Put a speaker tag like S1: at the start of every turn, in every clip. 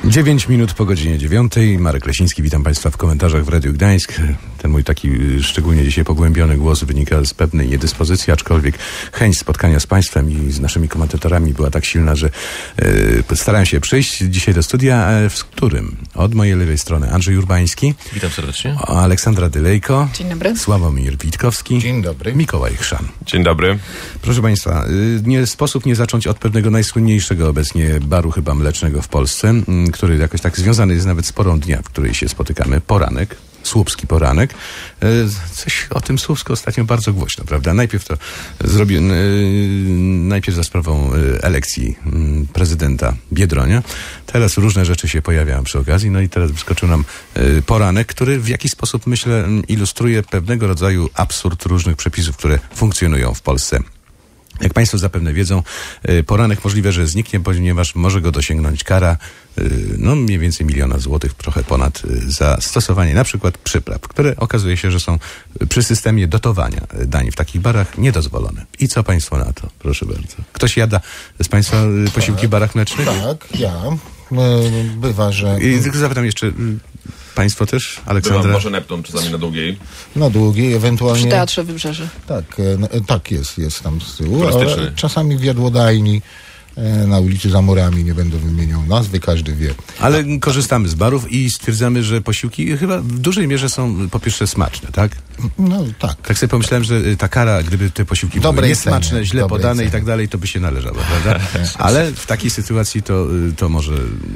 S1: 9 minut po godzinie 9. Marek Lesiński, witam Państwa w komentarzach w Radiu Gdańsk. Ten mój taki szczególnie dzisiaj pogłębiony głos wynika z pewnej niedyspozycji, aczkolwiek chęć spotkania z Państwem i z naszymi komentatorami była tak silna, że starałem się przyjść dzisiaj do studia, w którym od mojej lewej strony Andrzej Urbański.
S2: Witam serdecznie.
S1: Aleksandra Dylejko.
S3: Dzień dobry.
S1: Sławomir Witkowski.
S4: Dzień dobry.
S1: Mikołaj Chrzan.
S2: Dzień dobry.
S1: Proszę Państwa, nie sposób nie zacząć od pewnego najsłynniejszego obecnie baru chyba mlecznego w Polsce, który jakoś tak związany jest nawet z porą dnia, w której się spotykamy. Poranek. Słupski Poranek. Coś o tym Słupsku ostatnio bardzo głośno, prawda? Najpierw to zrobił, najpierw za sprawą elekcji prezydenta Biedronia. Teraz różne rzeczy się pojawiają przy okazji. No i teraz wyskoczył nam Poranek, który w jakiś sposób, myślę, ilustruje pewnego rodzaju absurd różnych przepisów, które funkcjonują w Polsce. Jak Państwo zapewne wiedzą, Poranek możliwe, że zniknie, ponieważ może go dosięgnąć kara mniej więcej 1 000 000 złotych, trochę ponad, za stosowanie na przykład przypraw, które okazuje się, że są przy systemie dotowania dań w takich barach niedozwolone. I co Państwo na to? Proszę bardzo. Ktoś jada z Państwa posiłki w barach mlecznych?
S4: Tak, ja. Bywa, że...
S1: I tylko zapytam jeszcze... Państwo też? Aleksandra?
S2: Byłam może Neptun czasami na Długiej.
S4: Na Długiej, ewentualnie...
S3: Przy Teatrze Wybrzeże.
S4: Tak, jest tam z tyłu.
S2: Turystyczny.
S4: Czasami w jadłodajni na ulicy za Murami, nie będę wymieniał nazwy, każdy wie.
S1: Ale korzystamy z barów i stwierdzamy, że posiłki chyba w dużej mierze są po pierwsze smaczne, tak?
S4: No tak.
S1: Tak sobie pomyślałem, że ta kara, gdyby te posiłki były niesmaczne, źle podane i tak dalej, to by się należało, prawda? Ale w takiej sytuacji to może...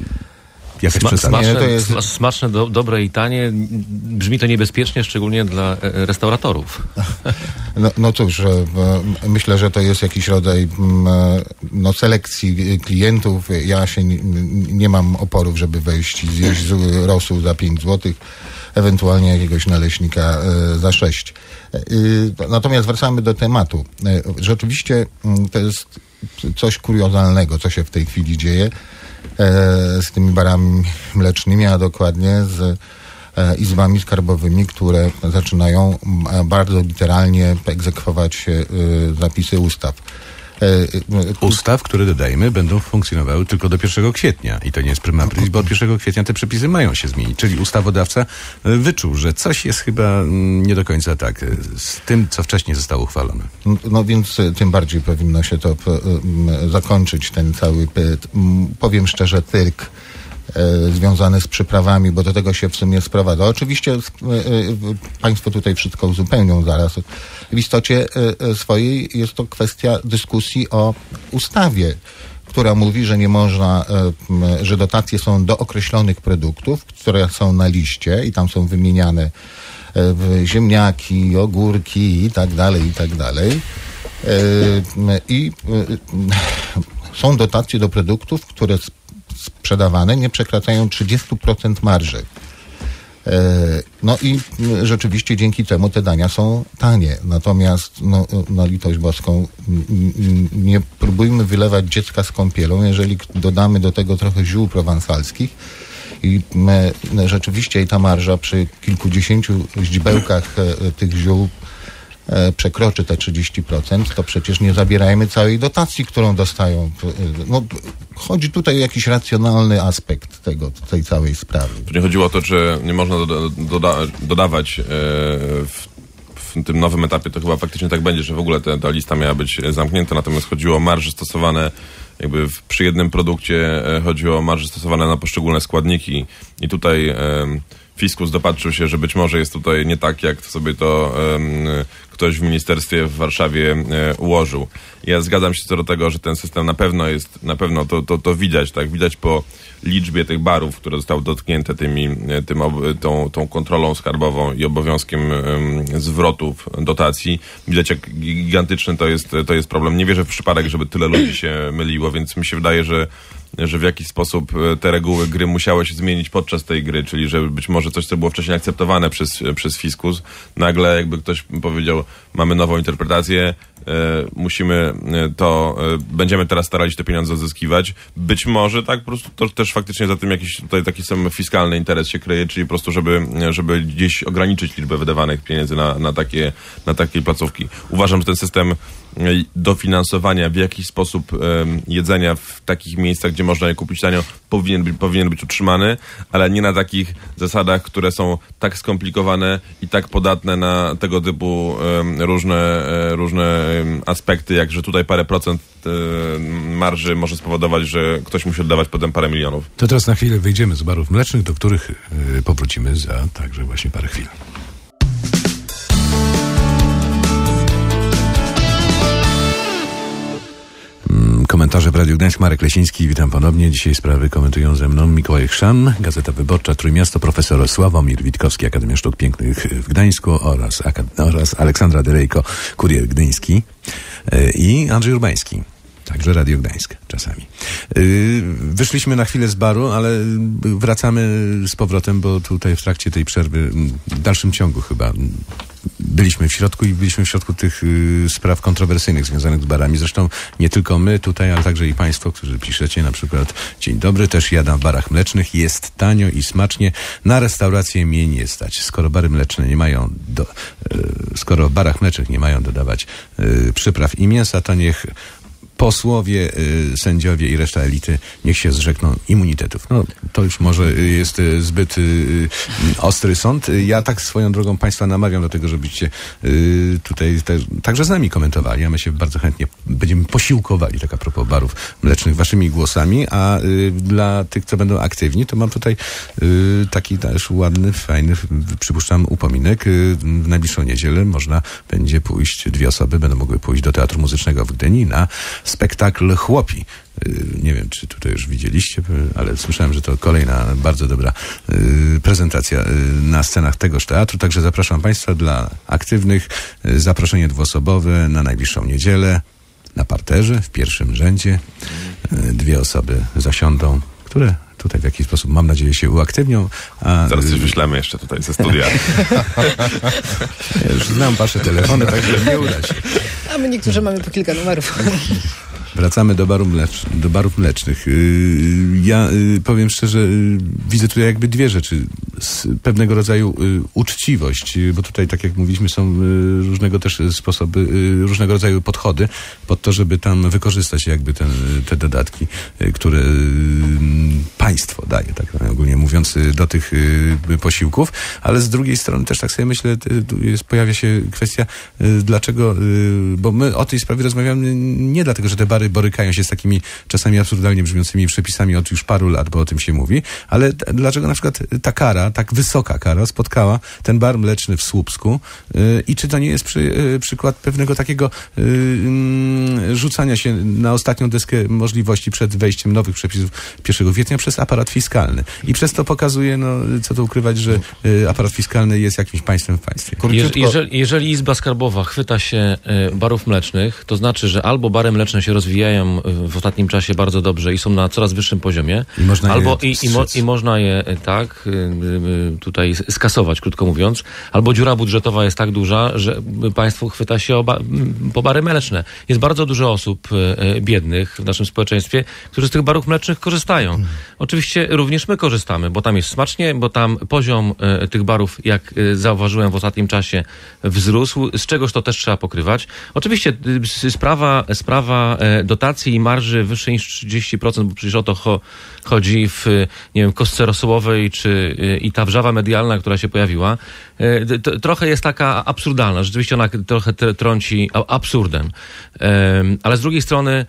S2: Smaczne, dobre i tanie. Brzmi to niebezpiecznie, szczególnie dla restauratorów.
S4: No cóż, myślę, że to jest jakiś rodzaj selekcji klientów. Ja się nie mam oporów, żeby wejść i zjeść rosół za 5 zł, ewentualnie jakiegoś naleśnika za 6. Natomiast wracamy do tematu. Rzeczywiście to jest coś kuriozalnego, co się w tej chwili dzieje z tymi barami mlecznymi, a dokładnie z izbami skarbowymi, które zaczynają bardzo literalnie egzekwować zapisy ustaw.
S1: Ustaw, które dodajmy, będą funkcjonowały tylko do 1 kwietnia. I to nie jest prima aprilis, bo od 1 kwietnia te przepisy mają się zmienić. Czyli ustawodawca wyczuł, że coś jest chyba nie do końca tak z tym, co wcześniej zostało uchwalone.
S4: No więc tym bardziej powinno się to zakończyć, ten cały, powiem szczerze, cyrk związane z przyprawami, bo do tego się w sumie sprowadza. Oczywiście Państwo tutaj wszystko uzupełnią zaraz. W istocie swojej jest to kwestia dyskusji o ustawie, która mówi, że nie można, że dotacje są do określonych produktów, które są na liście i tam są wymieniane ziemniaki, ogórki i tak dalej, i tak dalej. I są dotacje do produktów, które sprzedawane nie przekraczają 30% marży. No i rzeczywiście dzięki temu te dania są tanie. Natomiast na litość boską nie próbujmy wylewać dziecka z kąpielą, jeżeli dodamy do tego trochę ziół prowansalskich i rzeczywiście ta marża przy kilkudziesięciu źdźbełkach tych ziół przekroczy te 30%, to przecież nie zabierajmy całej dotacji, którą dostają. Chodzi tutaj o jakiś racjonalny aspekt tej całej sprawy.
S2: Tu nie chodziło o to, że nie można dodawać w tym nowym etapie, to chyba faktycznie tak będzie, że w ogóle ta lista miała być zamknięta, natomiast chodziło o marże stosowane jakby przy jednym produkcie, chodziło o marże stosowane na poszczególne składniki i tutaj fiskus dopatrzył się, że być może jest tutaj nie tak, jak sobie to ktoś w ministerstwie w Warszawie ułożył. Ja zgadzam się co do tego, że ten system na pewno to widać, tak? Widać po liczbie tych barów, które zostały dotknięte tą kontrolą skarbową i obowiązkiem zwrotów dotacji. Widać, jak gigantyczny to jest problem. Nie wierzę w przypadek, żeby tyle ludzi się myliło, więc mi się wydaje, że w jakiś sposób te reguły gry musiały się zmienić podczas tej gry, czyli że być może coś, co było wcześniej akceptowane przez fiskus, nagle jakby ktoś powiedział, mamy nową interpretację, musimy będziemy teraz starali się te pieniądze odzyskiwać. Być może tak po prostu to też faktycznie za tym jakiś tutaj taki sam fiskalny interes się kryje, czyli po prostu, żeby gdzieś ograniczyć liczbę wydawanych pieniędzy na takie placówki. Uważam, że ten system dofinansowania w jakiś sposób jedzenia w takich miejscach, gdzie można je kupić tanio, powinien być utrzymany, ale nie na takich zasadach, które są tak skomplikowane i tak podatne na tego typu różne aspekty, jak że tutaj parę procent marży może spowodować, że ktoś musi oddawać potem parę milionów.
S1: To teraz na chwilę wyjdziemy z barów mlecznych, do których powrócimy za także właśnie parę chwil. Komentarze w Radiu Gdańsk. Marek Lesiński, witam ponownie. Dzisiaj sprawy komentują ze mną Mikołaj Chrzan, Gazeta Wyborcza, Trójmiasto, profesor Sławomir Witkowski, Akademia Sztuk Pięknych w Gdańsku oraz Aleksandra Derejko, Kurier Gdyński i Andrzej Urbański. Także Radio Gdańsk czasami. Wyszliśmy na chwilę z baru, ale wracamy z powrotem, bo tutaj w trakcie tej przerwy, w dalszym ciągu chyba, byliśmy w środku tych spraw kontrowersyjnych związanych z barami. Zresztą nie tylko my tutaj, ale także i państwo, którzy piszecie na przykład: dzień dobry, też jadam w barach mlecznych, jest tanio i smacznie, na restaurację mnie nie stać. Skoro bary mleczne nie mają skoro w barach mlecznych nie mają dodawać przypraw i mięsa, to niech posłowie, sędziowie i reszta elity niech się zrzekną immunitetów. No, to już może jest zbyt ostry sąd. Ja tak swoją drogą państwa namawiam do tego, żebyście tutaj także z nami komentowali, a my się bardzo chętnie będziemy posiłkowali, tak a propos barów mlecznych, waszymi głosami, a dla tych, co będą aktywni, to mam tutaj taki też ładny, fajny, przypuszczam, upominek. W najbliższą niedzielę można będzie pójść, 2 osoby będą mogły pójść do Teatru Muzycznego w Gdyni na spektakl Chłopi. Nie wiem, czy tutaj już widzieliście, ale słyszałem, że to kolejna bardzo dobra prezentacja na scenach tegoż teatru. Także zapraszam państwa, dla aktywnych zaproszenie 2-osobowe na najbliższą niedzielę na parterze, w pierwszym rzędzie. 2 osoby zasiądą, które tutaj w jakiś sposób, mam nadzieję, się uaktywnią.
S2: Zaraz coś wyślemy jeszcze tutaj ze studia.
S1: Ja już znam wasze telefony, także nie uda się.
S3: A my niektórzy mamy po kilka numerów.
S1: Wracamy do barów mlecznych. Ja powiem szczerze, widzę tutaj jakby 2 rzeczy. Pewnego rodzaju uczciwość, bo tutaj, tak jak mówiliśmy, są różnego też sposoby, różnego rodzaju podchody pod to, żeby tam wykorzystać jakby te dodatki, które państwo daje, tak ogólnie mówiąc, do tych posiłków, ale z drugiej strony też tak sobie myślę, pojawia się kwestia, dlaczego, bo my o tej sprawie rozmawiamy nie dlatego, że te bary borykają się z takimi czasami absurdalnie brzmiącymi przepisami od już paru lat, bo o tym się mówi, ale dlaczego na przykład ta kara, tak wysoka kara spotkała ten bar mleczny w Słupsku i czy to nie jest przykład pewnego takiego rzucania się na ostatnią deskę możliwości przed wejściem nowych przepisów 1 kwietnia przez aparat fiskalny. I przez to pokazuje, no co tu ukrywać, że aparat fiskalny jest jakimś państwem w państwie.
S5: Jeżeli Izba Skarbowa chwyta się barów mlecznych, to znaczy, że albo bary mleczne się rozwijają w ostatnim czasie bardzo dobrze i są na coraz wyższym poziomie, i można je tak tutaj skasować, krótko mówiąc, albo dziura budżetowa jest tak duża, że państwo chwyta się po bary mleczne. Jest bardzo dużo osób biednych w naszym społeczeństwie, którzy z tych barów mlecznych korzystają. Oczywiście również my korzystamy, bo tam jest smacznie, bo tam poziom tych barów, jak zauważyłem w ostatnim czasie, wzrósł, z czegoż to też trzeba pokrywać. Oczywiście sprawa dotacji i marży wyższej niż 30%, bo przecież o to chodzi w, nie wiem, kostce rosołowej, czy i ta wrzawa medialna, która się pojawiła, trochę jest taka absurdalna. Rzeczywiście ona trochę trąci absurdem. Ale z drugiej strony,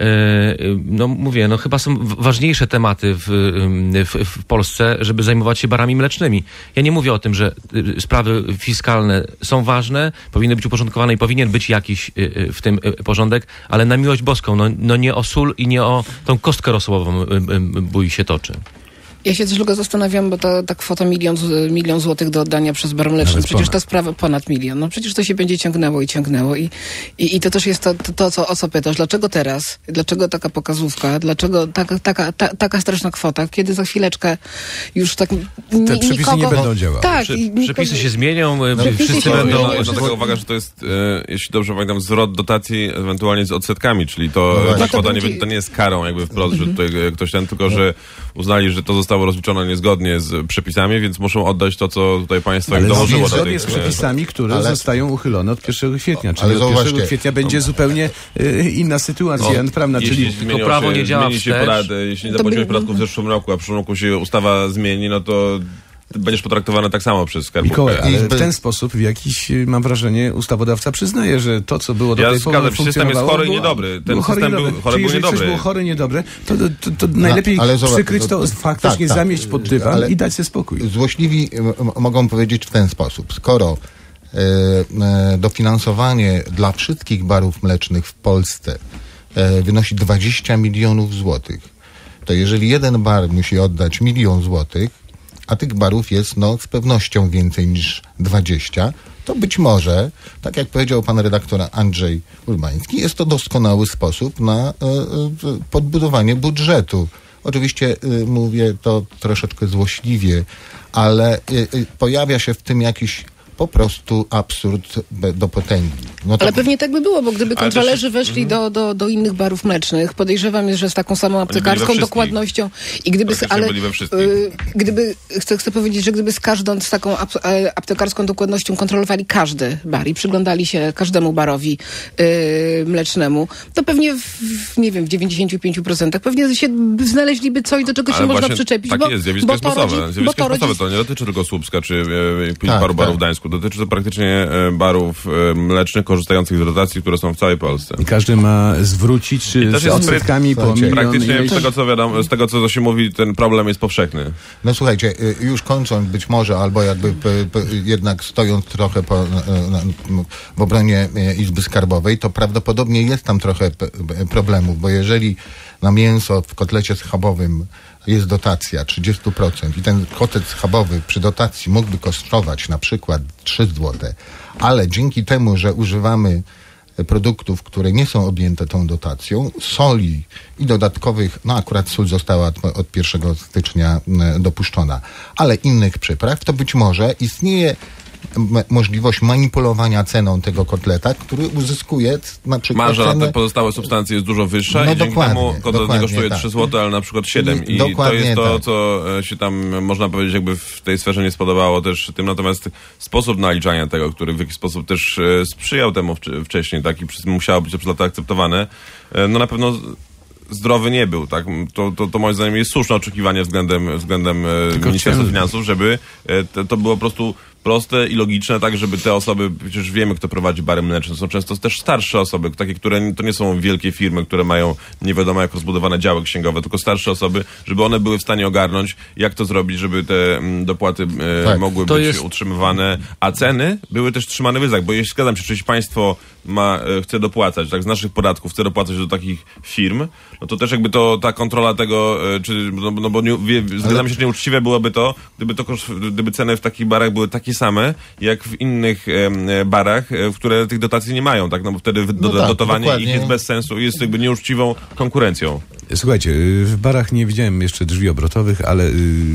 S5: no mówię, no chyba są ważniejsze tematy w Polsce, żeby zajmować się barami mlecznymi. Ja nie mówię o tym, że sprawy fiskalne są ważne, powinny być uporządkowane i powinien być jakiś w tym porządek, ale na miłość boską, no nie o sól i nie o tą kostkę rosołową bój się toczy.
S3: Ja się też tylko zastanawiam, bo ta kwota milion złotych do oddania przez bar mleczny, przecież ta sprawa ponad 1 milion. No przecież to się będzie ciągnęło i to też jest o co pytasz. Dlaczego teraz? Dlaczego taka pokazówka? Dlaczego taka straszna kwota? Kiedy za chwileczkę już tak
S1: te przepisy nie będą działały.
S3: Tak.
S5: Przepisy się zmienią, wszyscy
S2: będą... Jedna taka uwaga, że to jest, jeśli dobrze pamiętam, zwrot dotacji ewentualnie z odsetkami, czyli to kwota to nie jest karą jakby wprost, że tutaj ktoś tylko że uznali, że to zostało rozliczone niezgodnie z przepisami, więc muszą oddać to, co tutaj państwo im dołożyło.
S1: Ale zgodnie z przepisami, które zostają uchylone od 1 kwietnia. Czyli od 1 kwietnia będzie zupełnie inna sytuacja prawna.
S2: Czyli
S5: tylko prawo nie działa
S2: jeśli nie zapłaciłeś podatku w zeszłym roku, a w przyszłym roku się ustawa zmieni, no to będziesz potraktowany tak samo przez skarbówkę.
S1: Mikołaj, ale w ten sposób w jakiś, mam wrażenie, ustawodawca przyznaje, że to, co było do tej pory
S2: system jest chory i niedobry. Ten system był chory,
S1: jeżeli coś było chory i niedobre, to najlepiej przykryć to, faktycznie zamieść pod dywan i dać sobie spokój.
S4: Złośliwi mogą powiedzieć w ten sposób. Skoro dofinansowanie dla wszystkich barów mlecznych w Polsce wynosi 20 milionów złotych, to jeżeli jeden bar musi oddać 1 000 000 złotych, a tych barów jest z pewnością więcej niż 20, to być może, tak jak powiedział pan redaktor Andrzej Urbański, jest to doskonały sposób na podbudowanie budżetu. Oczywiście mówię to troszeczkę złośliwie, ale pojawia się w tym jakiś po prostu absurd do potęgi.
S3: Ale pewnie tak by było, bo gdyby kontrolerzy weszli do innych barów mlecznych, podejrzewam, że z taką samą aptekarską dokładnością i gdyby... Chcę powiedzieć, że gdyby z taką aptekarską dokładnością kontrolowali każdy bar i przyglądali się każdemu barowi mlecznemu, to pewnie w 95% pewnie się znaleźliby coś, do czego się można przyczepić.
S2: Tak jest, zjawisko jest masowe. To nie dotyczy tylko Słupska czy paru barów w Gdańsku. Dotyczy to praktycznie barów mlecznych korzystających z dotacji, które są w całej Polsce.
S1: I każdy ma zwrócić z odsetkami po milion.
S2: Praktycznie z tego, co wiadomo, z tego, co się mówi, ten problem jest powszechny.
S4: No słuchajcie, już kończąc być może, albo jakby jednak stojąc trochę w obronie Izby Skarbowej, to prawdopodobnie jest tam trochę problemów, bo jeżeli na mięso w kotlecie schabowym jest dotacja 30% i ten kotlet schabowy przy dotacji mógłby kosztować na przykład 3 zł, ale dzięki temu, że używamy produktów, które nie są objęte tą dotacją, soli i dodatkowych, akurat sól została od 1 stycznia dopuszczona, ale innych przypraw, to być może istnieje możliwość manipulowania ceną tego kotleta, który uzyskuje na przykład
S2: marża na te pozostałe substancje jest dużo wyższa i dzięki temu kotlet nie kosztuje 3 zł, ale na przykład 7. I to jest to, co się tam, można powiedzieć, jakby w tej sferze nie spodobało też tym, natomiast sposób naliczania tego, który w jakiś sposób też sprzyjał temu wcześniej, tak, i musiało być to przez lata akceptowane, no na pewno zdrowy nie był, tak? To moim zdaniem jest słuszne oczekiwanie względem Ministerstwa Finansów, żeby to było po prostu proste i logiczne, tak, żeby te osoby, przecież wiemy, kto prowadzi bary mleczne, są często też starsze osoby, takie, które to nie są wielkie firmy, które mają nie wiadomo jak rozbudowane działy księgowe, tylko starsze osoby, żeby one były w stanie ogarnąć, jak to zrobić, żeby te dopłaty mogły być utrzymywane, a ceny były też trzymane w ryzach, bo jeśli zgadzam się, czy państwo chce dopłacać, tak, z naszych podatków chce dopłacać do takich firm, no to też jakby ta kontrola tego, bo zgadzam się, że nieuczciwe byłoby to, gdyby ceny w takich barach były takie same, jak w innych barach, w które tych dotacji nie mają, tak? No bo wtedy dotowanie dokładnie. Ich jest bez sensu i jest jakby nieuczciwą konkurencją.
S1: Słuchajcie, w barach nie widziałem jeszcze drzwi obrotowych, ale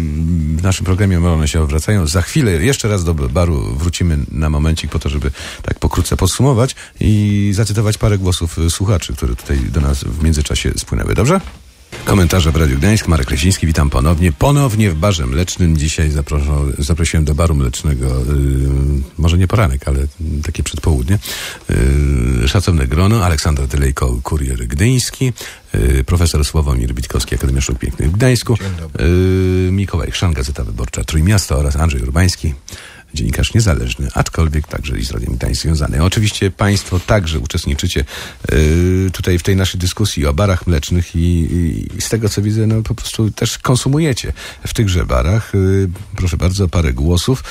S1: w naszym programie one się obracają. Za chwilę jeszcze raz do baru wrócimy na momencik po to, żeby tak pokrótce podsumować i zacytować parę głosów słuchaczy, które tutaj do nas w międzyczasie spłynęły. Dobrze? Komentarze w Radiu Gdańsk. Marek Leśniński, witam ponownie. Ponownie w barze mlecznym. Dzisiaj zaprosiłem do baru mlecznego, może nie poranek, ale takie przedpołudnie. Szacowne grono. Aleksander Tylejko, Kurier Gdyński. Profesor Sławomir Witkowski, Akademia Sztuk Pięknych w Gdańsku. Mikołaj Chrzan, Gazeta Wyborcza Trójmiasto oraz Andrzej Urbański, dziennikarz niezależny, aczkolwiek także i z Radiem Gdańsk związany. Oczywiście państwo także uczestniczycie tutaj w tej naszej dyskusji o barach mlecznych i z tego co widzę, no po prostu też konsumujecie w tychże barach. Proszę bardzo, parę głosów.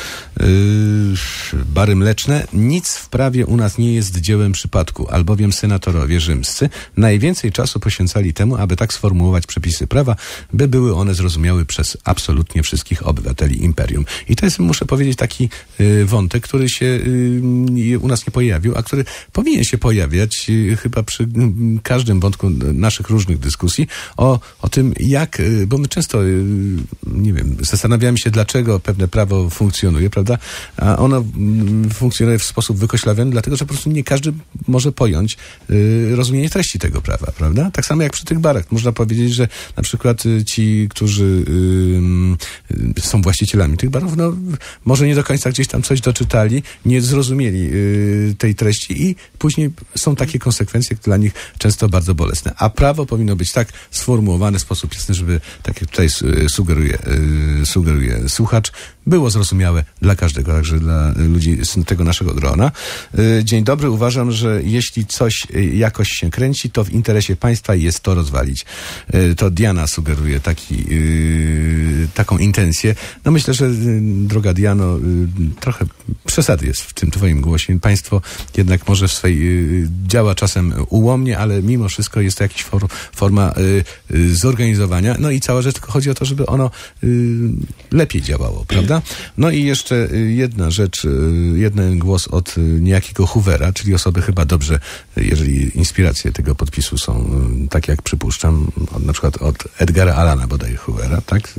S1: Bary mleczne. Nic w prawie u nas nie jest dziełem przypadku, albowiem senatorowie rzymscy najwięcej czasu poświęcali temu, aby tak sformułować przepisy prawa, by były one zrozumiałe przez absolutnie wszystkich obywateli imperium. I to jest, muszę powiedzieć, taki wątek, który się u nas nie pojawił, a który powinien się pojawiać chyba przy każdym wątku naszych różnych dyskusji o tym, jak, bo my często, nie wiem, zastanawiamy się, dlaczego pewne prawo funkcjonuje, prawda? A ono funkcjonuje w sposób wykoślawiony, dlatego, że po prostu nie każdy może pojąć rozumienie treści tego prawa, prawda? Tak samo jak przy tych barach. Można powiedzieć, że na przykład ci, którzy są właścicielami tych barów, no może nie do końca gdzieś tam coś doczytali, nie zrozumieli tej treści i później są takie konsekwencje dla nich często bardzo bolesne. A prawo powinno być tak sformułowane w sposób jasny, żeby, tak jak tutaj sugeruje słuchacz, było zrozumiałe dla każdego, także dla ludzi z tego naszego grona. Dzień dobry, uważam, że jeśli coś jakoś się kręci, to w interesie państwa jest to rozwalić. To Diana sugeruje taką intencję. No myślę, że droga Diano, trochę przesady jest w tym twoim głosie. Państwo jednak może działa czasem ułomnie, ale mimo wszystko jest to jakaś forma zorganizowania. No i cała rzecz tylko chodzi o to, żeby ono lepiej działało, prawda? No i jeszcze jedna rzecz, jeden głos od niejakiego Hoovera, czyli osoby chyba dobrze, jeżeli inspiracje tego podpisu są tak jak przypuszczam, na przykład od Edgara Allana bodaj Hoovera, tak?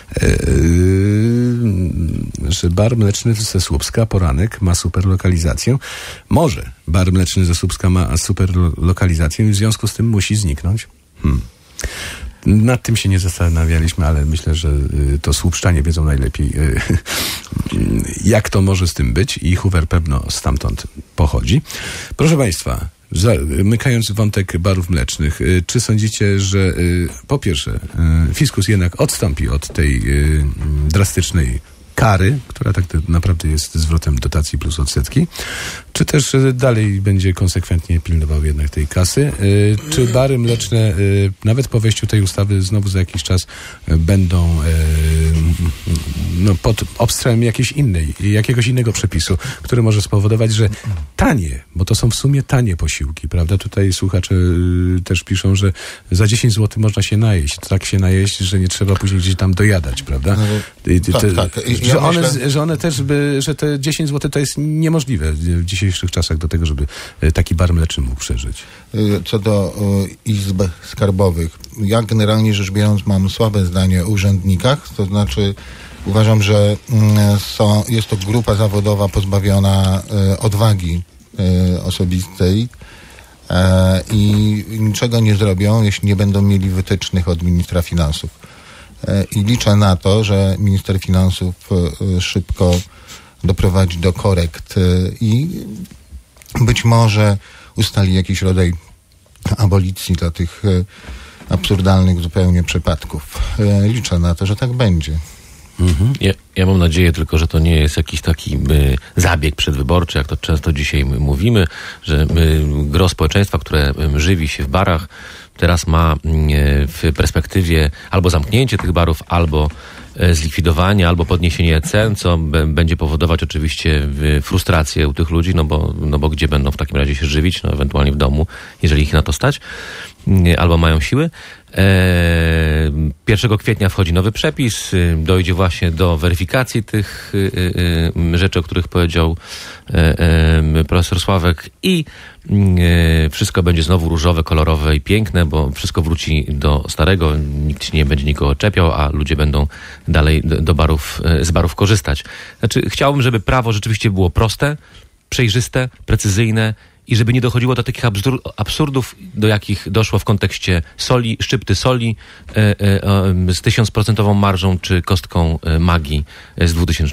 S1: Że bar mleczny ze Słupska, Poranek, ma super lokalizację. Może bar mleczny ze Słupska ma super lokalizację i w związku z tym musi zniknąć. Nad tym się nie zastanawialiśmy, ale myślę, że to słupszczanie wiedzą najlepiej, jak to może z tym być i Hoover pewno stamtąd pochodzi. Proszę Państwa, zamykając wątek barów mlecznych, czy sądzicie, że po pierwsze fiskus jednak odstąpi od tej drastycznej kary, która tak naprawdę jest zwrotem dotacji plus odsetki, czy też dalej będzie konsekwentnie pilnował jednak tej kasy? Czy bary mleczne nawet po wejściu tej ustawy znowu za jakiś czas będą pod obstrałem jakiegoś innego przepisu, który może spowodować, że tanie, bo to są w sumie tanie posiłki, prawda? Tutaj słuchacze też piszą, że za 10 zł można się najeść. Tak się najeść, że nie trzeba później gdzieś tam dojadać, prawda?
S4: Tak.
S1: Że te 10 zł to jest niemożliwe w dzisiejszych czasach do tego, żeby taki bar mleczny mógł przeżyć.
S4: Co do izb skarbowych, ja generalnie rzecz biorąc mam słabe zdanie o urzędnikach, to znaczy uważam, że jest to grupa zawodowa pozbawiona odwagi osobistej i niczego nie zrobią, jeśli nie będą mieli wytycznych od ministra finansów. I liczę na to, że minister finansów szybko doprowadzi do korekt i być może ustali jakiś rodzaj abolicji dla tych absurdalnych zupełnie przypadków. Liczę na to, że tak będzie.
S5: Ja mam nadzieję tylko, że to nie jest jakiś taki zabieg przedwyborczy, jak to często dzisiaj mówimy, że gros społeczeństwa, które żywi się w barach, teraz ma w perspektywie albo zamknięcie tych barów, albo zlikwidowanie, albo podniesienie cen, co będzie powodować oczywiście frustrację u tych ludzi, no bo gdzie będą w takim razie się żywić, no ewentualnie w domu, jeżeli ich na to stać, albo mają siły. 1 kwietnia wchodzi nowy przepis, dojdzie właśnie do weryfikacji tych rzeczy, o których powiedział profesor Sławek i wszystko będzie znowu różowe, kolorowe i piękne, bo wszystko wróci do starego, nikt nie będzie nikogo czepiał, a ludzie będą dalej z barów korzystać. Znaczy, chciałbym, żeby prawo rzeczywiście było proste, przejrzyste, precyzyjne i żeby nie dochodziło do takich absurdów, do jakich doszło w kontekście soli, szczypty soli z 1000% marżą, czy kostką magii z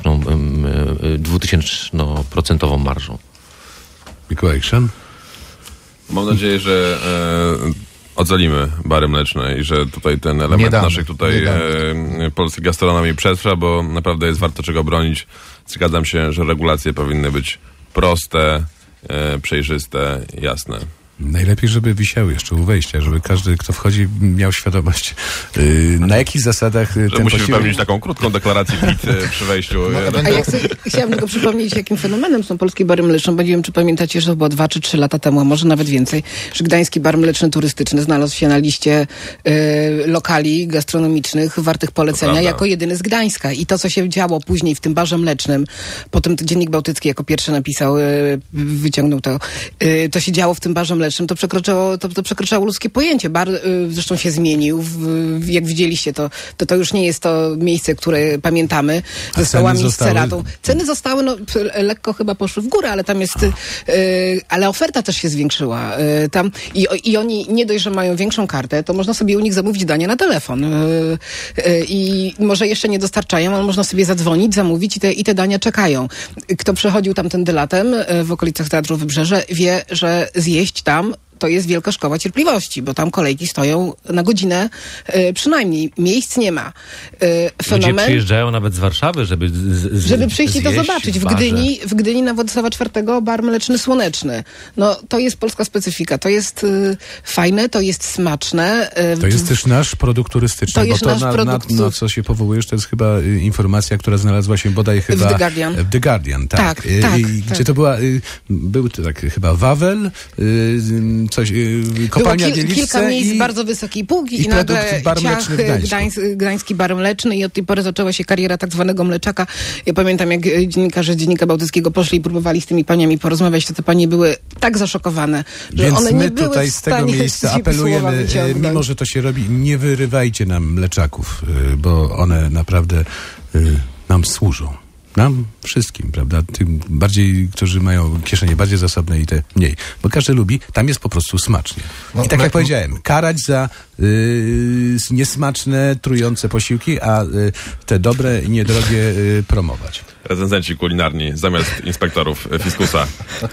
S5: 2000% marżą.
S1: Mikołaj Krzan?
S2: Mam nadzieję, że ocalimy bary mleczne i że tutaj ten element naszych polskiej gastronomii przetrwa, bo naprawdę jest warto czego bronić. Zgadzam się, że regulacje powinny być proste, przejrzyste, jasne.
S1: Najlepiej, żeby wisiały jeszcze u wejścia, żeby każdy, kto wchodzi, miał świadomość, na jakich zasadach ten
S2: musi
S1: posiłek...
S2: wypełnić taką krótką deklarację PIT przy wejściu.
S3: A ja chciałam tylko przypomnieć, jakim fenomenem są polskie bary mleczne, bo nie wiem, czy pamiętacie, że to było 2 czy 3 lata temu, a może nawet więcej, że Gdański Bar Mleczny Turystyczny znalazł się na liście lokali gastronomicznych wartych polecenia jako jedyny z Gdańska. I to, co się działo później w tym barze mlecznym, potem Dziennik Bałtycki jako pierwszy napisał, wyciągnął to się działo w tym barze mlecznym, to przekraczało ludzkie pojęcie. Bar zresztą się zmienił. Jak widzieliście, to już nie jest to miejsce, które pamiętamy, ze stołami z ceratą. Ceny zostały, lekko chyba poszły w górę, ale tam jest, ale oferta też się zwiększyła. Tam i oni nie dość, że mają większą kartę, to można sobie u nich zamówić dania na telefon. I może jeszcze nie dostarczają, ale można sobie zadzwonić, zamówić i te dania czekają. Kto przechodził tamtędy latem w okolicach Teatru Wybrzeże, wie, że zjeść tam to jest wielka szkoła cierpliwości, bo tam kolejki stoją na godzinę przynajmniej. Miejsc nie ma.
S5: Ludzie przyjeżdżają nawet z Warszawy, żeby
S3: przyjść i to zobaczyć. W Gdyni na Władysława IV bar mleczny Słoneczny. No, to jest polska specyfika. To jest fajne, to jest smaczne.
S1: To jest też nasz produkt turystyczny.
S3: To jest nasz produkt.
S1: Na co się powołujesz, to jest chyba informacja, która znalazła się bodaj chyba...
S3: W The Guardian.
S1: W The Guardian, tak. Gdzie to była... Był to tak chyba Wawel, coś, kopalnia Wieliczce
S3: kilka miejsc bardzo wysokiej półki i nagle Gdański Bar Mleczny i od tej pory zaczęła się kariera tak zwanego mleczaka. Ja pamiętam, jak dziennikarze z Dziennika Bałtyckiego poszli i próbowali z tymi paniami porozmawiać, to te panie były tak zaszokowane, że
S1: więc
S3: one nie były
S1: tutaj z tego miejsca apelujemy, mimo że to się robi, nie wyrywajcie nam mleczaków, bo one naprawdę nam służą. Nam wszystkim, prawda? Tym bardziej, którzy mają kieszenie bardziej zasobne i te mniej. Bo każdy lubi, tam jest po prostu smacznie. I tak jak powiedziałem, karać za niesmaczne, trujące posiłki, a te dobre i niedrogie promować.
S2: Recenzenci kulinarni zamiast inspektorów fiskusa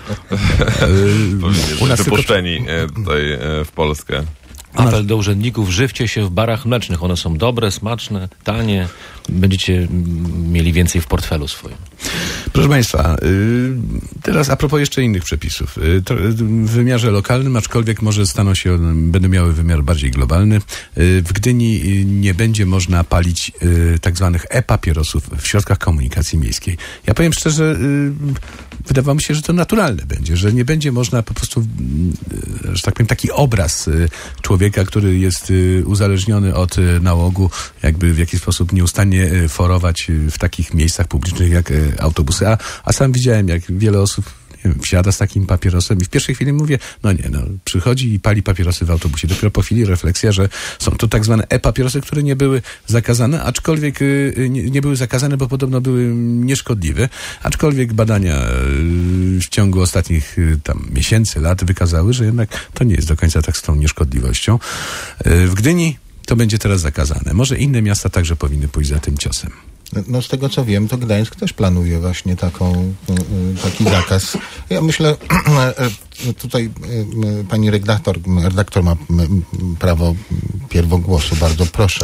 S2: wypuszczeni tutaj w Polskę.
S5: Apel do urzędników, żywcie się w barach mlecznych. One są dobre, smaczne, tanie. Będziecie mieli więcej w portfelu swoim.
S1: Proszę Państwa, teraz a propos jeszcze innych przepisów. W wymiarze lokalnym, aczkolwiek może będą miały wymiar bardziej globalny. W Gdyni nie będzie można palić tak zwanych e-papierosów w środkach komunikacji miejskiej. Ja powiem szczerze, wydawało mi się, że to naturalne będzie, że nie będzie można po prostu, że tak powiem, taki obraz człowieka, który jest uzależniony od nałogu, jakby w jakiś sposób nieustannie forować w takich miejscach publicznych jak autobusy. A sam widziałem, jak wiele osób wsiada z takim papierosem i w pierwszej chwili mówię, przychodzi i pali papierosy w autobusie. Dopiero po chwili refleksja, że są to tak zwane e-papierosy, które nie były zakazane, aczkolwiek nie były zakazane, bo podobno były nieszkodliwe, aczkolwiek badania w ciągu ostatnich miesięcy, lat wykazały, że jednak to nie jest do końca tak z tą nieszkodliwością. W Gdyni to będzie teraz zakazane. Może inne miasta także powinny pójść za tym ciosem.
S4: No z tego co wiem, to Gdańsk też planuje właśnie taki zakaz. Ja myślę, tutaj pani redaktor ma prawo pierwogłosu. Bardzo proszę.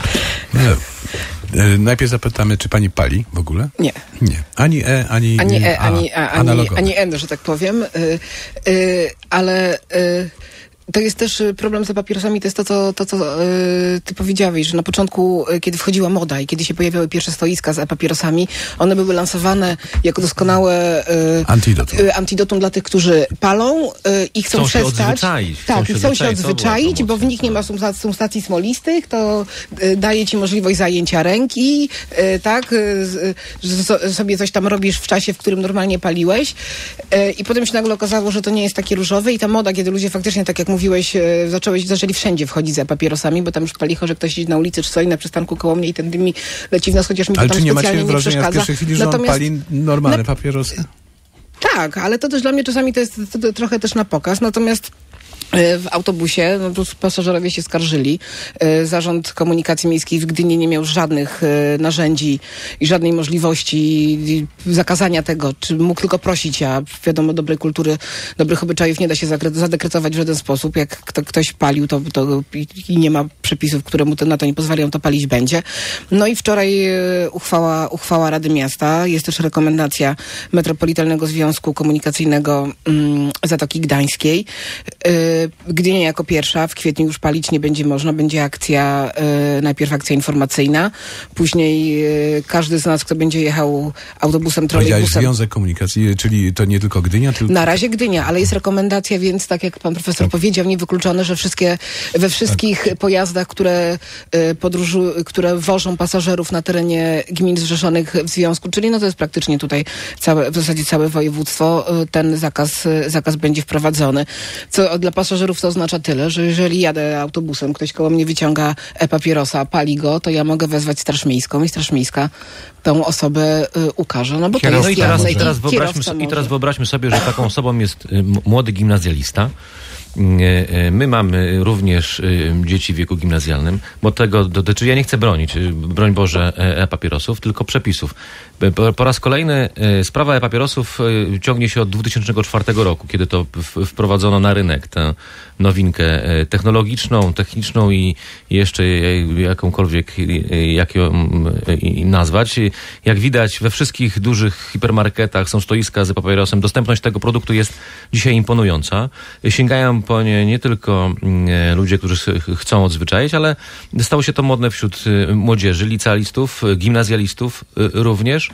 S1: Najpierw zapytamy, czy pani pali w ogóle?
S3: Nie.
S1: Nie. Ani
S3: ani N, że tak powiem. Ale... To jest też problem z papierosami, to jest to, co ty powiedziałeś, że na początku, kiedy wchodziła moda i kiedy się pojawiały pierwsze stoiska z papierosami, one były lansowane jako doskonałe antidotum dla tych, którzy palą i chcą przestać. Chcą się odzwyczaić, bo w nich nie ma substancji smolistych, to daje ci możliwość zajęcia ręki, że sobie coś tam robisz w czasie, w którym normalnie paliłeś. I potem się nagle okazało, że to nie jest takie różowe i ta moda, kiedy ludzie faktycznie, tak jak mówiłeś, zaczęli wszędzie wchodzić za papierosami, bo tam już palicho, że ktoś siedzi na ulicy czy stoi na przystanku koło mnie i ten dym mi leci w nas, chociaż mi to tam specjalnie nie przeszkadza.
S1: W pierwszej chwili, że on pali normalne papierosy?
S3: Tak, ale to też dla mnie czasami to jest trochę też na pokaz. Natomiast w autobusie, no tu pasażerowie się skarżyli. Zarząd Komunikacji Miejskiej w Gdyni nie miał żadnych narzędzi i żadnej możliwości zakazania tego, czy mógł tylko prosić, a wiadomo, dobrej kultury, dobrych obyczajów nie da się zadekretować w żaden sposób. Jak ktoś palił, to i nie ma przepisów, które mu na to nie pozwalają, to palić będzie. No i wczoraj uchwała Rady Miasta. Jest też rekomendacja Metropolitalnego Związku Komunikacyjnego Zatoki Gdańskiej. Gdynia jako pierwsza, w kwietniu już palić nie będzie można, będzie akcja, najpierw akcja informacyjna, później każdy z nas, kto będzie jechał autobusem, trolejbusem.
S1: Związek Komunikacji, czyli to nie tylko Gdynia? Tylko...
S3: Na razie Gdynia, ale jest rekomendacja, więc tak jak pan profesor powiedział, niewykluczone, że we wszystkich pojazdach, które wożą pasażerów na terenie gmin zrzeszonych w związku, czyli no to jest praktycznie tutaj w zasadzie całe województwo, ten zakaz będzie wprowadzony. Co dla pasażerów to oznacza tyle, że jeżeli jadę autobusem, ktoś koło mnie wyciąga e-papierosa, pali go, to ja mogę wezwać Straż Miejską i Straż Miejska tą osobę ukaże. No bo to jest
S5: i teraz wyobraźmy sobie, że taką osobą jest młody gimnazjalista. My mamy również dzieci w wieku gimnazjalnym, bo tego dotyczy, ja nie chcę bronić, broń Boże, e-papierosów, tylko przepisów. Po raz kolejny sprawa e-papierosów ciągnie się od 2004 roku, kiedy to wprowadzono na rynek tę nowinkę techniczną i jeszcze jakąkolwiek, jak ją nazwać. Jak widać, we wszystkich dużych hipermarketach są stoiska z e-papierosem. Dostępność tego produktu jest dzisiaj imponująca. Sięgają po nie tylko ludzie, którzy chcą odzwyczaić, ale stało się to modne wśród młodzieży, licealistów, gimnazjalistów również.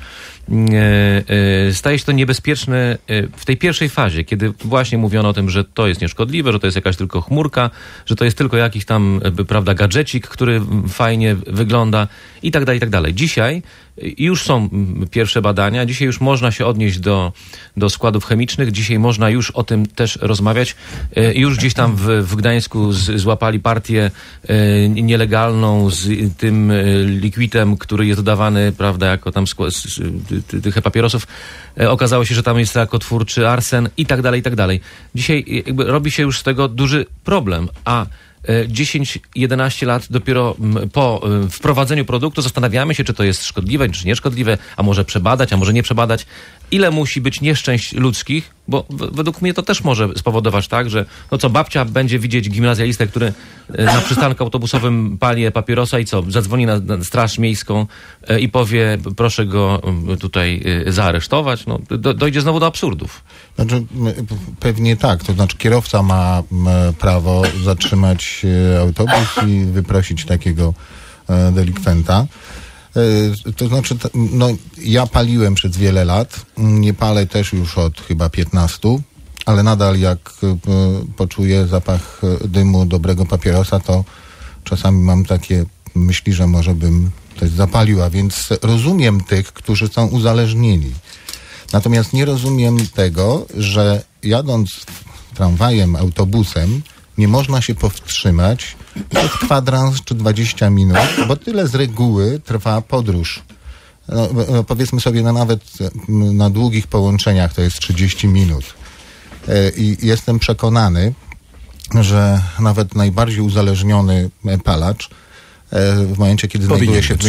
S5: Staje się to niebezpieczne w tej pierwszej fazie, kiedy właśnie mówiono o tym, że to jest nieszkodliwe, że to jest jakaś tylko chmurka, że to jest tylko jakiś tam, prawda, gadżecik, który fajnie wygląda i tak dalej. Dzisiaj już są pierwsze badania, dzisiaj już można się odnieść do składów chemicznych, dzisiaj można już o tym też rozmawiać. Już gdzieś tam w Gdańsku złapali partię nielegalną z tym likwidem, który jest dodawany, prawda, jako tam tych papierosów. Okazało się, że tam jest rakotwórczy arsen i tak dalej. Dzisiaj jakby robi się już z tego duży problem, a 10-11 lat dopiero po wprowadzeniu produktu zastanawiamy się, czy to jest szkodliwe, czy nieszkodliwe, a może przebadać, a może nie przebadać. Ile musi być nieszczęść ludzkich, bo według mnie to też może spowodować tak, że no co, babcia będzie widzieć gimnazjalistę, który na przystanku autobusowym pali papierosa i co, zadzwoni na Straż Miejską i powie, proszę go tutaj zaaresztować. No, dojdzie znowu do absurdów.
S4: Znaczy, pewnie tak. To znaczy kierowca ma prawo zatrzymać autobus i wyprosić takiego delikwenta. To znaczy, no, ja paliłem przez wiele lat, nie palę też już od chyba 15, ale nadal jak poczuję zapach dymu dobrego papierosa, to czasami mam takie myśli, że może bym coś zapalił, a więc rozumiem tych, którzy są uzależnieni. Natomiast nie rozumiem tego, że jadąc tramwajem, autobusem, nie można się powstrzymać przez kwadrans czy 20 minut, bo tyle z reguły trwa podróż. No, powiedzmy sobie, nawet na długich połączeniach to jest 30 minut. I jestem przekonany, że nawet najbardziej uzależniony palacz w momencie, kiedy znajduje się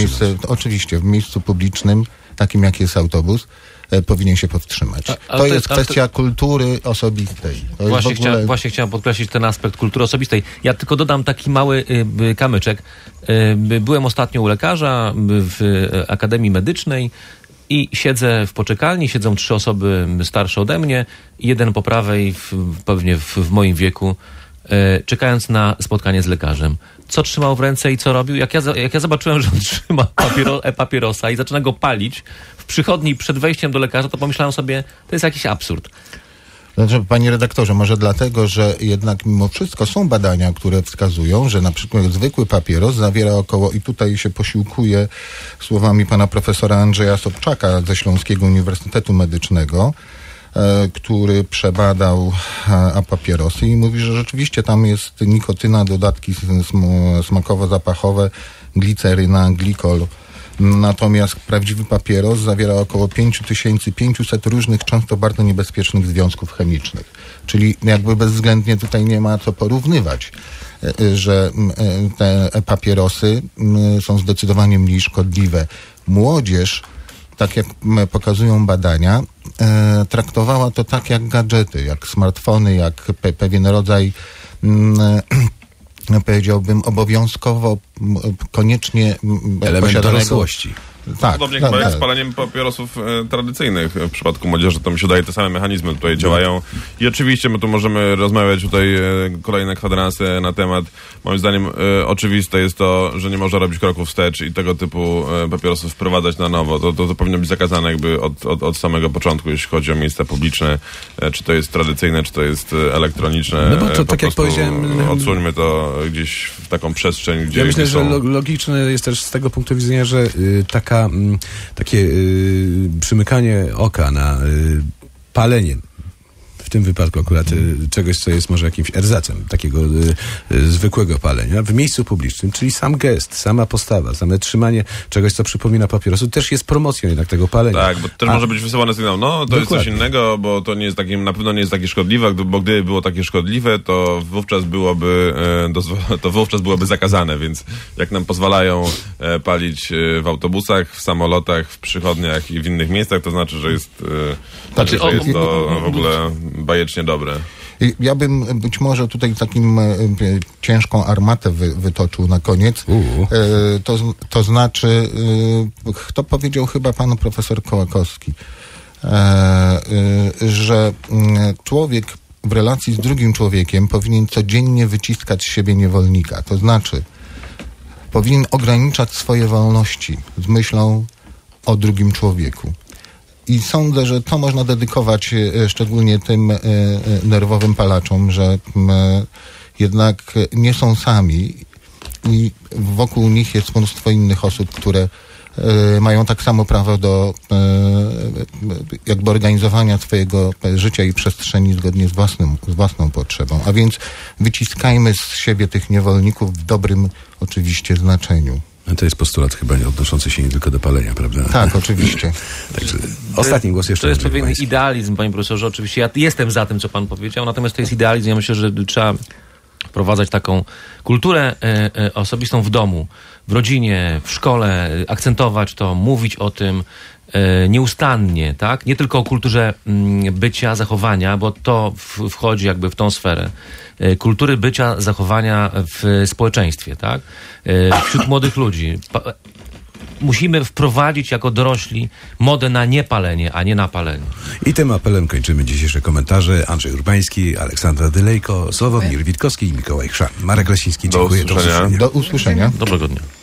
S4: w miejscu publicznym, takim jak jest autobus, powinien się powstrzymać. To jest kwestia kultury osobistej.
S5: Właśnie chciałem podkreślić ten aspekt kultury osobistej. Ja tylko dodam taki mały kamyczek. Byłem ostatnio u lekarza w Akademii Medycznej i siedzę w poczekalni, siedzą 3 osoby starsze ode mnie, jeden po prawej, pewnie w moim wieku, czekając na spotkanie z lekarzem. Co trzymał w ręce i co robił? Jak ja zobaczyłem, że on trzyma papierosa i zaczyna go palić w przychodni przed wejściem do lekarza, to pomyślałem sobie, to jest jakiś absurd.
S4: Znaczy, panie redaktorze, może dlatego, że jednak mimo wszystko są badania, które wskazują, że na przykład zwykły papieros zawiera około, i tutaj się posiłkuję słowami pana profesora Andrzeja Sobczaka ze Śląskiego Uniwersytetu Medycznego, który przebadał papierosy i mówi, że rzeczywiście tam jest nikotyna, dodatki smakowo-zapachowe, gliceryna, glikol, Natomiast prawdziwy papieros zawiera około 5500 różnych, często bardzo niebezpiecznych związków chemicznych. Czyli jakby bezwzględnie tutaj nie ma co porównywać, że te papierosy są zdecydowanie mniej szkodliwe. Młodzież, tak jak pokazują badania, traktowała to tak jak gadżety, jak smartfony, jak pewien rodzaj, powiedziałbym, obowiązkowo, koniecznie
S1: element dorosłości.
S2: Tak, podobnie chyba jak z paleniem papierosów tradycyjnych. W przypadku młodzieży to mi się wydaje, te same mechanizmy tutaj działają. I oczywiście my tu możemy rozmawiać tutaj kolejne kwadranse na temat. Moim zdaniem oczywiste jest to, że nie można robić kroków wstecz i tego typu papierosów wprowadzać na nowo. To powinno być zakazane jakby od samego początku, jeśli chodzi o miejsca publiczne, czy to jest tradycyjne, czy to jest elektroniczne.
S1: No bo to tak jak powiedziałem...
S2: Odsuńmy to gdzieś w taką przestrzeń, gdzie...
S1: Ja myślę, że logiczne jest też z tego punktu widzenia, że takie przymykanie oka na palenie, w tym wypadku akurat czegoś, co jest może jakimś erzacem takiego zwykłego palenia w miejscu publicznym, czyli sam gest, sama postawa, same trzymanie czegoś, co przypomina papierosu, też jest promocją jednak tego palenia.
S2: Tak, bo też może być wysyłany sygnał, to jest coś innego, bo to nie jest takie, na pewno nie jest takie szkodliwe, bo gdyby było takie szkodliwe, to wówczas byłoby zakazane, więc jak nam pozwalają palić w autobusach, w samolotach, w przychodniach i w innych miejscach, to znaczy, że jest to w ogóle bajecznie dobre.
S4: Ja bym być może tutaj takim ciężką armatę wytoczył na koniec. To znaczy, kto powiedział, chyba pan profesor Kołakowski, że człowiek w relacji z drugim człowiekiem powinien codziennie wyciskać z siebie niewolnika. To znaczy, powinien ograniczać swoje wolności z myślą o drugim człowieku. I sądzę, że to można dedykować szczególnie tym nerwowym palaczom, że jednak nie są sami i wokół nich jest mnóstwo innych osób, które mają tak samo prawo do jakby organizowania swojego życia i przestrzeni zgodnie z własną potrzebą. A więc wyciskajmy z siebie tych niewolników w dobrym oczywiście znaczeniu.
S1: To jest postulat chyba nie odnoszący się nie tylko do palenia, prawda?
S4: Tak, oczywiście.
S1: Także ostatni głos jeszcze.
S5: To jest pewien idealizm, panie profesorze. Oczywiście ja jestem za tym, co pan powiedział, natomiast to jest idealizm. Ja myślę, że trzeba wprowadzać taką kulturę osobistą w domu, w rodzinie, w szkole, akcentować to, mówić o tym nieustannie, tak? Nie tylko o kulturze bycia, zachowania, bo to wchodzi jakby w tą sferę. Kultury bycia, zachowania w społeczeństwie, tak? Wśród młodych ludzi. Musimy wprowadzić jako dorośli modę na niepalenie, a nie na palenie.
S1: I tym apelem kończymy dzisiejsze komentarze. Andrzej Urbański, Aleksandra Dylejko, Sławomir Witkowski i Mikołaj Chrzan. Marek Lesiński, dziękuję.
S2: Do usłyszenia.
S4: Do usłyszenia.
S5: Dobrego dnia.